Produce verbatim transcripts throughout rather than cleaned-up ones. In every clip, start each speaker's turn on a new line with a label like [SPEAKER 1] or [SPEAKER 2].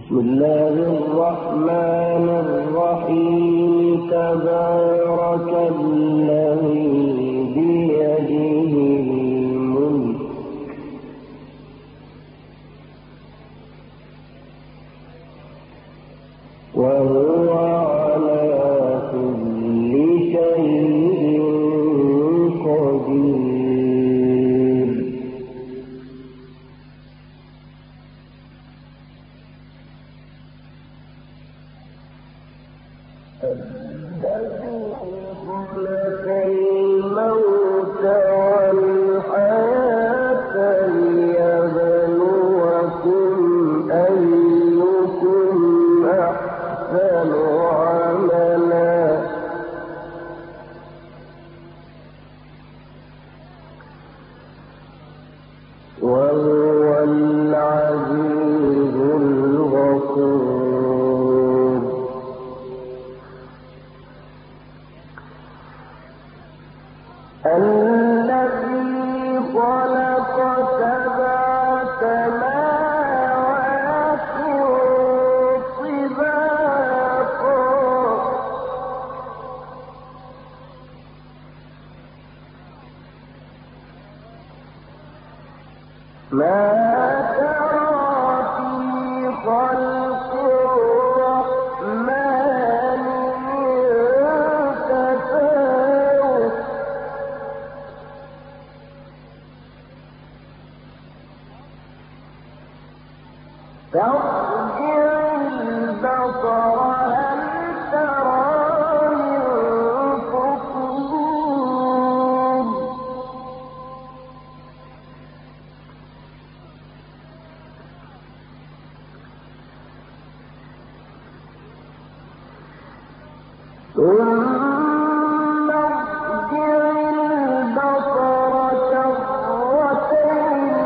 [SPEAKER 1] بسم الله الرحمن الرحيم. تبارك الذي بيده الملك وهو على كل شيء قدير. الذي خلق الموت والحياة ليبلوكم أيكم أحسن عملا وهو العزيز الغفور. الذي خلق سبع سماوات طباقا ما ترى في خلق الرحمن من تفاوت فارجع البصر هل ترى من فطور ثم ارجع البصر كرتين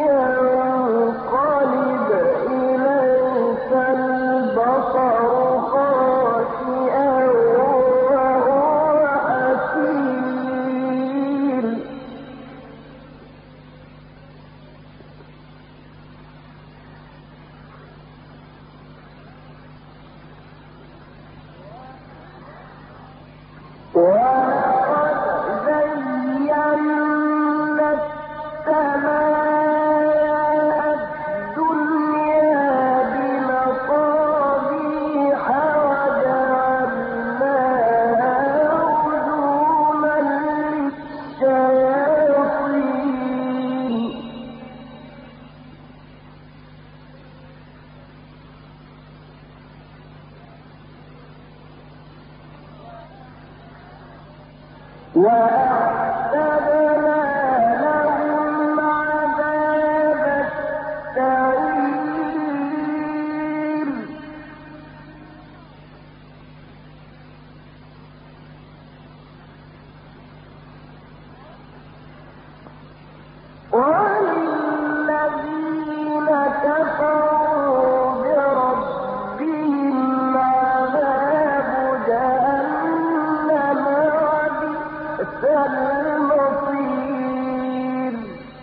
[SPEAKER 1] ينقلب إليك البصر خاسئا وهو حسير. ولقد زينا السماء الدنيا بمصابيح وجعلناها رجوما للشياطين وأعتدنا لهم عذاب السعير. وللذين كفروا بربهم عذاب جهنم وبئس المصير.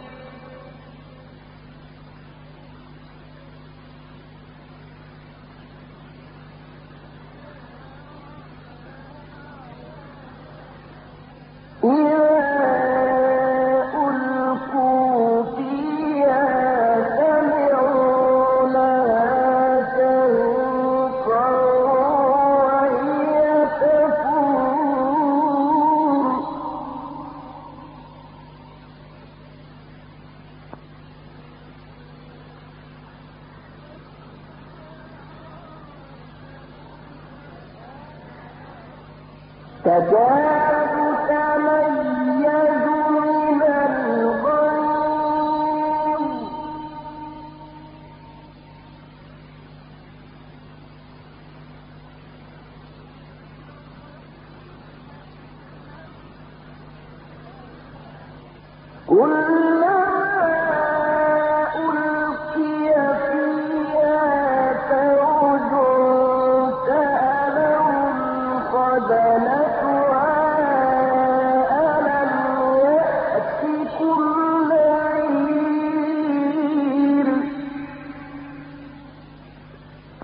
[SPEAKER 1] إذا ألقوا فيها سمعوا لها شهيقا وهي تفور. تكاد تميز من الغيظ كلما ألقي فيها فوج سألهم خزنتها ألم يأتكم نذير.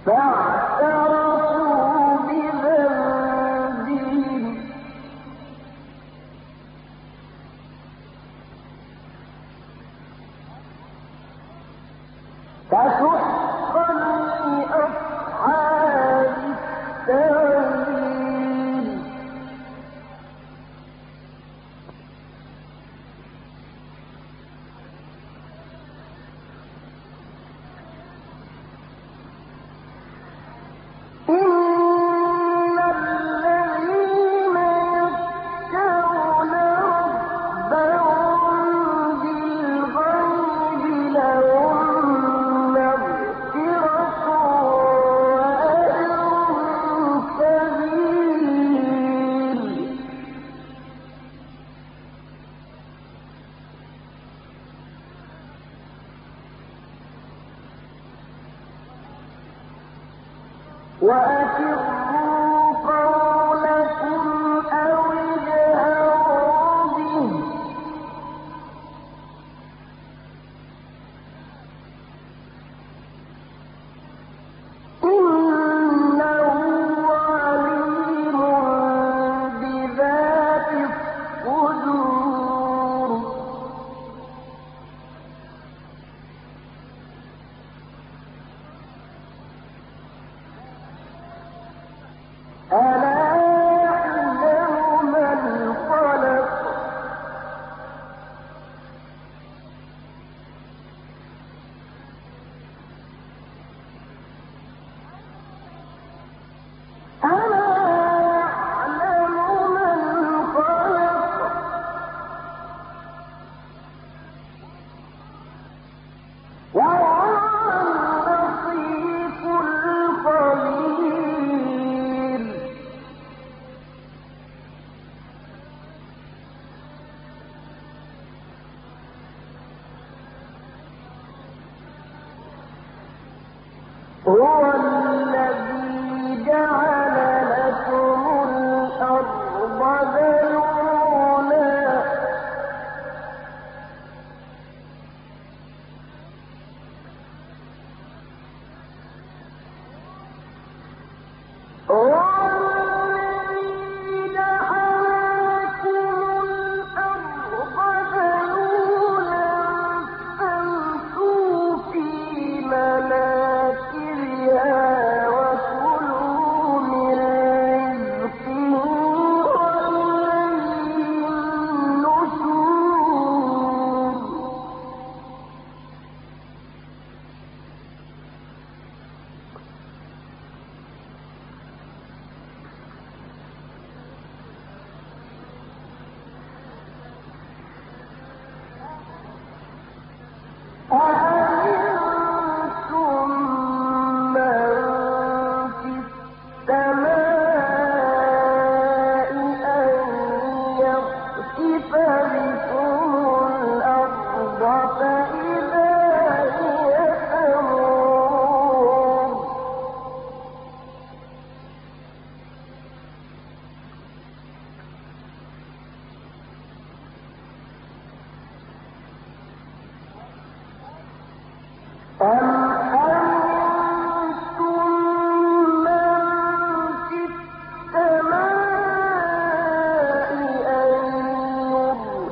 [SPEAKER 1] فاعترفوا بذنبهم فسحقا لأصحاب السعير إن الذين يخشون ربهم بالغيب لهم مغفرة وأجر كبير وأسروا قولكم أو اجهروا به إنه عليم بذات الصدور ألا يعلم من خلق ألا يعلم من خلق وهو اللطيف الخبير هو الذي جعل لكم الأرض ذلولا هو الذي جعل لكم الأرض ذلولا فامشوا في مناكبها وكلوا من رزقه وإليه النشور أأمنتم من في السماء أن يخسف بكم الأرض فإذا هي تمور أم أنتم من في السماء أن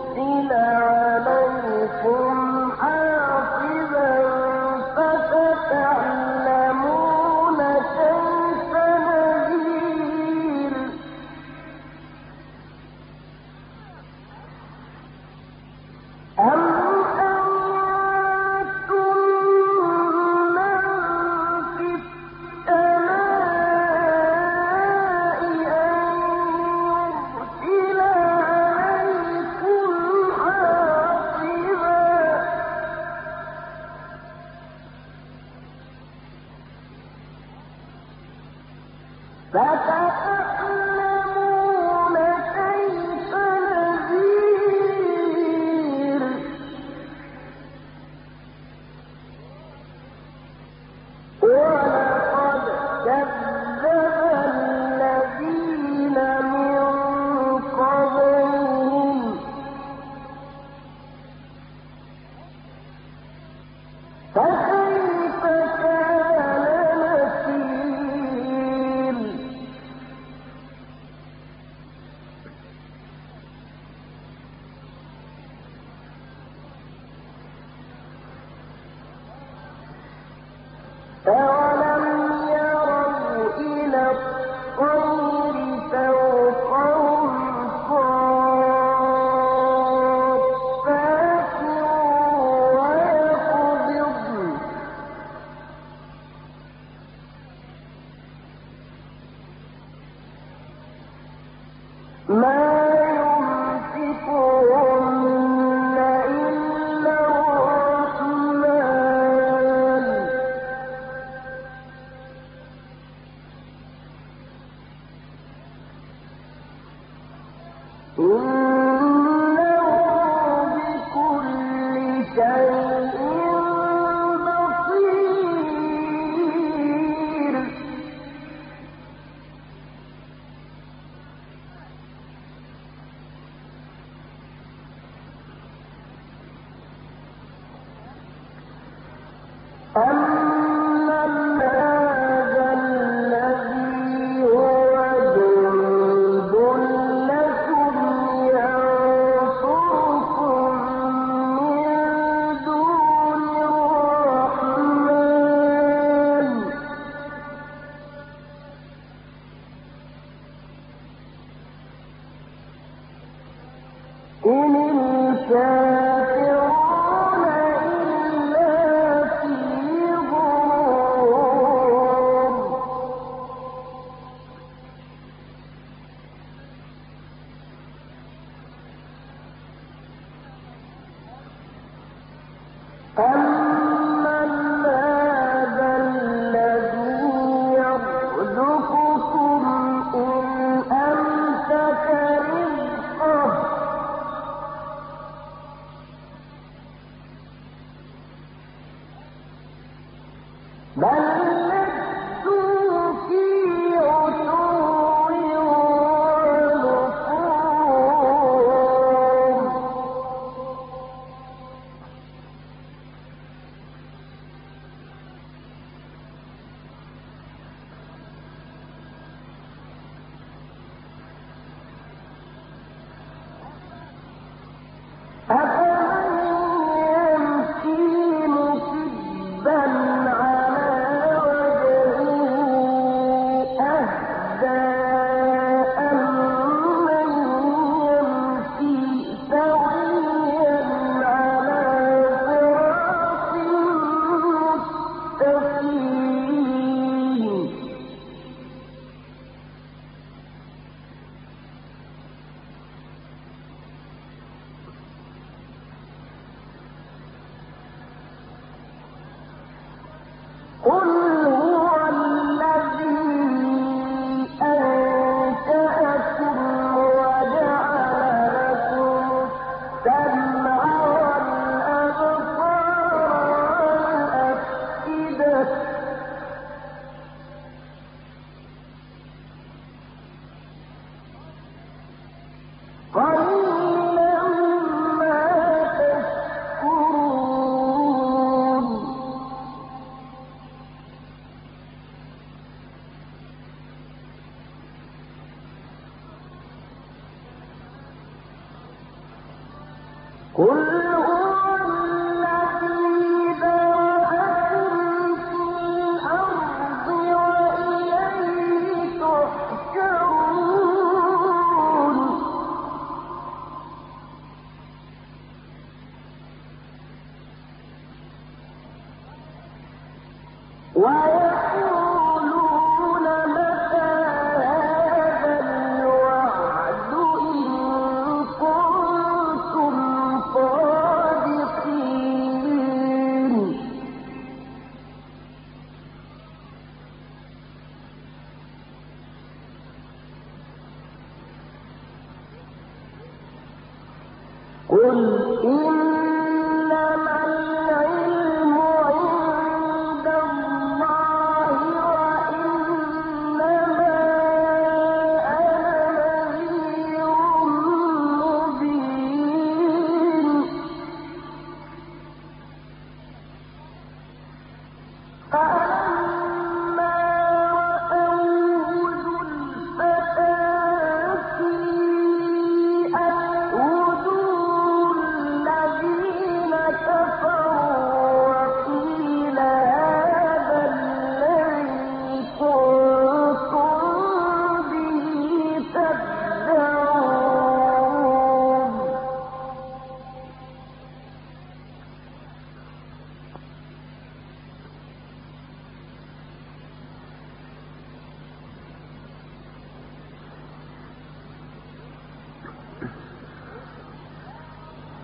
[SPEAKER 1] الذي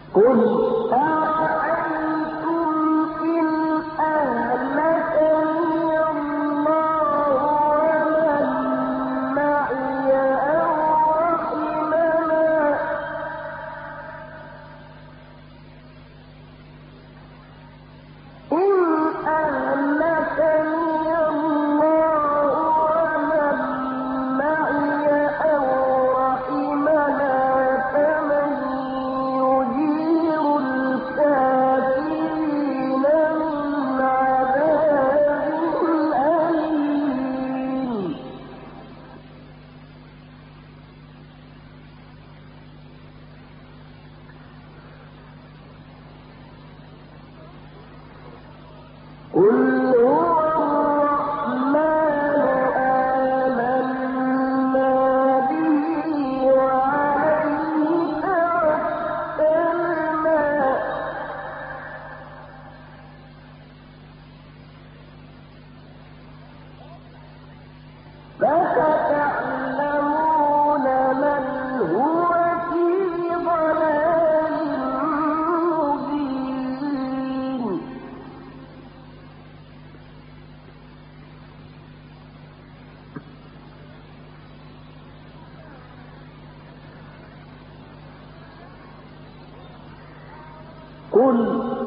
[SPEAKER 1] قل أرأيتم إن أهلكني الله ومن معي أو رحمنا إن أهلكني الله ومن معي أو رحمنا فمن يجير الكافرين من عذاب أليم قل هو الرحمن آمنا به وعليه توكلنا فستعلمون من هو في ضلال مبين قل